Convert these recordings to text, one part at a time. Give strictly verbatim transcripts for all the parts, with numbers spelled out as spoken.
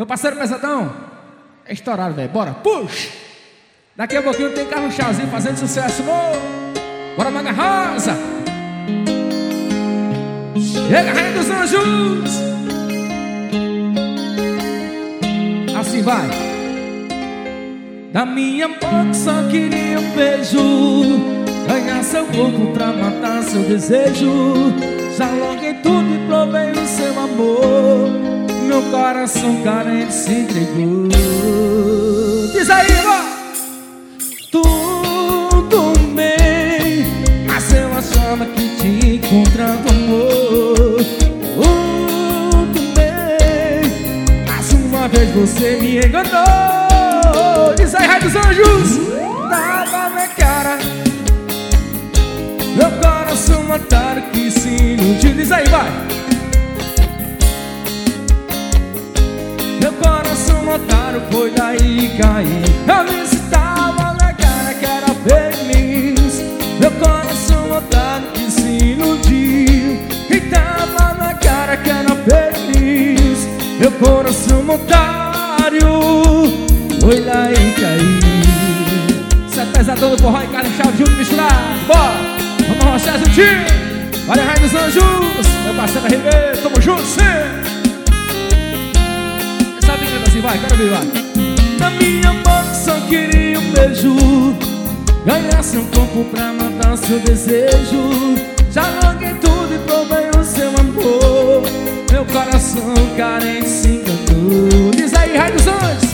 Meu parceiro Pesadão, é estourado, velho. Bora, puxa! Daqui a pouquinho tem Carlos Chazinho fazendo sucesso. No... Bora, Maga Rosa! Chega, Rainha dos Anjos! Assim vai. Da minha boca só queria um beijo, ganhar seu corpo pra matar seu desejo. Já loguei tudo e provei o seu amor. Meu coração carente se entregou. Diz aí, ó! Tudo bem, mas eu achava que te encontrando amor. Tudo bem, mais uma vez você me enganou. Diz aí, Raio dos Anjos! Tava na cara, meu coração mataram que se iludiu. Diz aí, vai! Meu coração mataram, foi daí cair. Eu me estava na cara que era feliz. Meu coração mataram que se iludiu. E tava na cara que era feliz. Meu coração otário foi lá e caiu. Isso é Pesadão do forró e Carlos Chaves junto misturado. Bora! Vamos arrochar juntinho. Valeu, Raio dos Anjos. Meu parceiro Ribeiro, tamo junto, sim. Sabe que assim vai, quero ver, vai. Na minha boca só queria um beijo, ganhar seu corpo pra matar seu desejo. Já loguei tudo e provei o seu amor. Meu coração carente se encantou. Diz aí, Raio dos Anjos!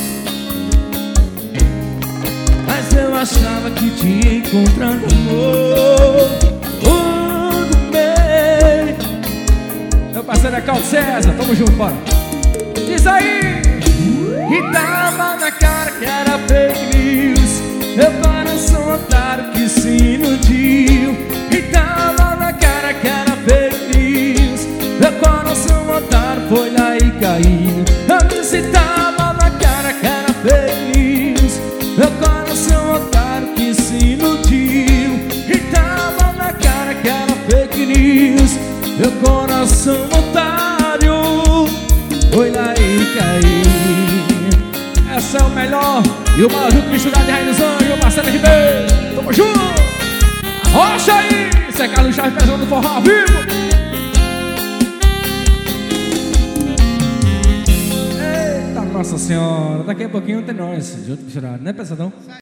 Mas eu achava que te encontrando amor. Tudo bem. Meu parceiro é Carlos César, tamo junto, bora. Diz aí! E tava na cara que era fake news. Meu coração otário que se iludiu. E tava na cara que era fake news. Meu coração otário foi lá e caiu. Eu disse tava na cara que era fake news. Meu coração otário que se iludiu. E tava na cara que era fake news. Meu coração otário foi lá e caiu. Essa é o melhor e o maior junto misturado de Raio dos Anjos, parceiro Ribeiro. Tamo junto! Arrocha aí! Isso é Carlos Chaves Pesadão do forró ao vivo. Eita Nossa Senhora, daqui a pouquinho tem nós junto misturado, né, Pesadão?